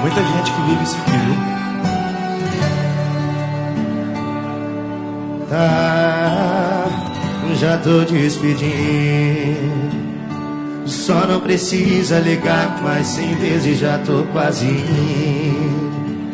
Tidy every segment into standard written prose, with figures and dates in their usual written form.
Muita gente que vive isso aqui, viu? Tá, já tô despedindo. Só não precisa ligar mais 100 vezes, já tô quase indo.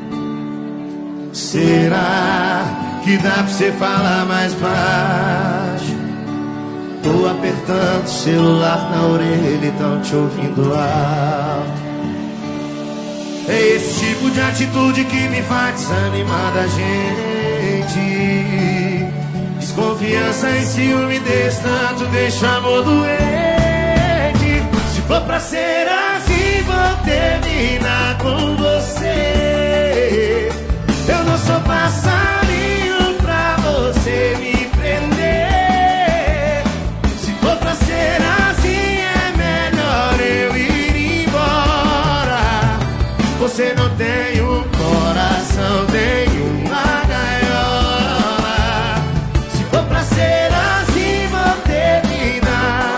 Será que dá pra você falar mais baixo? Tô apertando o celular na orelha e tão te ouvindo alto. É esse tipo de atitude que me faz desanimar da gente. Desconfiança e ciúme desse tanto deixa amor doente. Se for pra ser assim, vou terminar com você. Eu não sou passarinho pra você me prender. Se for pra ser assim, é melhor eu ir embora. Você não tem um coração, tem uma gaiola. Se for pra ser assim, vou terminar.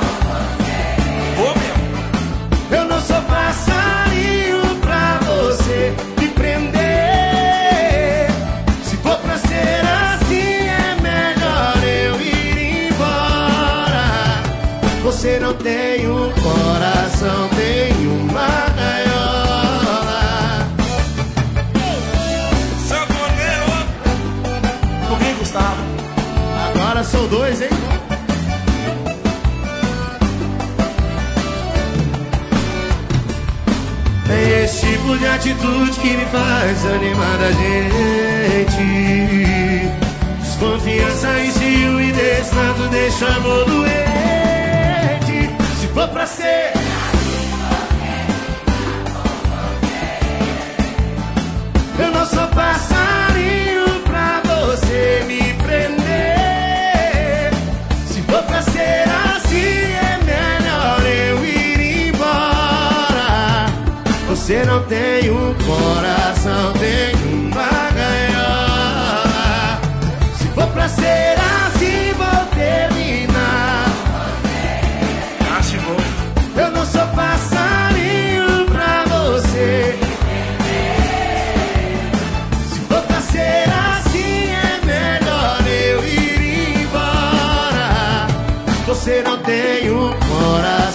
Eu não sou passarinho pra você me prender. Se for pra ser assim, é melhor eu ir embora. Você não tem um coração, tem uma gaiola. Agora são dois, hein? É esse tipo de atitude que me faz animar da gente. Desconfiança e ciúme desse tanto deixa amor doente. Se for pra ser eu não sou passarinho pra você me prender. Se for pra ser assim, é melhor eu ir embora. Você não tem um coração, tem uma gaiola. Se for pra ser assim, vou terminar. Eu não sou passarinho pra você. Se for pra ser assim, é melhor eu ir embora. Você não tem um coração.